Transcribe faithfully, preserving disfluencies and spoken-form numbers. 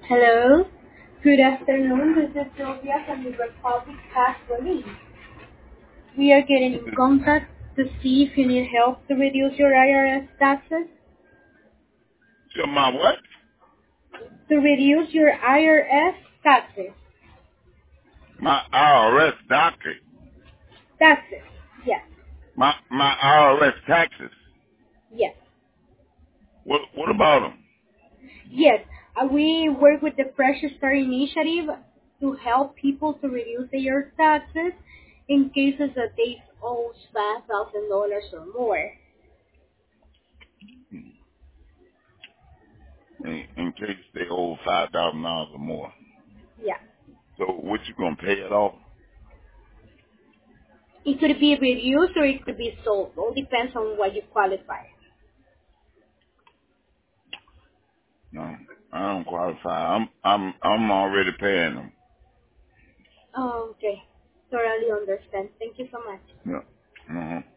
Hello. Good afternoon. This is Sylvia from the Republic Tax Relief. We are getting in contact to see if you need help to reduce your I R S taxes. So my what? To reduce your I R S taxes. My I R S docket. Taxes. Yes. My my I R S taxes. Yes. What what about them? Yes. Uh, we work with the Fresh Start Initiative to help people to reduce their taxes in cases that they owe five thousand dollars or more. In, in case they owe five thousand dollars or more. Yeah. So what you gonna pay it off? It could be reduced or it could be sold. All depends on what you qualify. No, I don't qualify. I'm I'm I'm already paying them. Oh, okay. Totally understand. Thank you so much. Yeah. Uh-huh.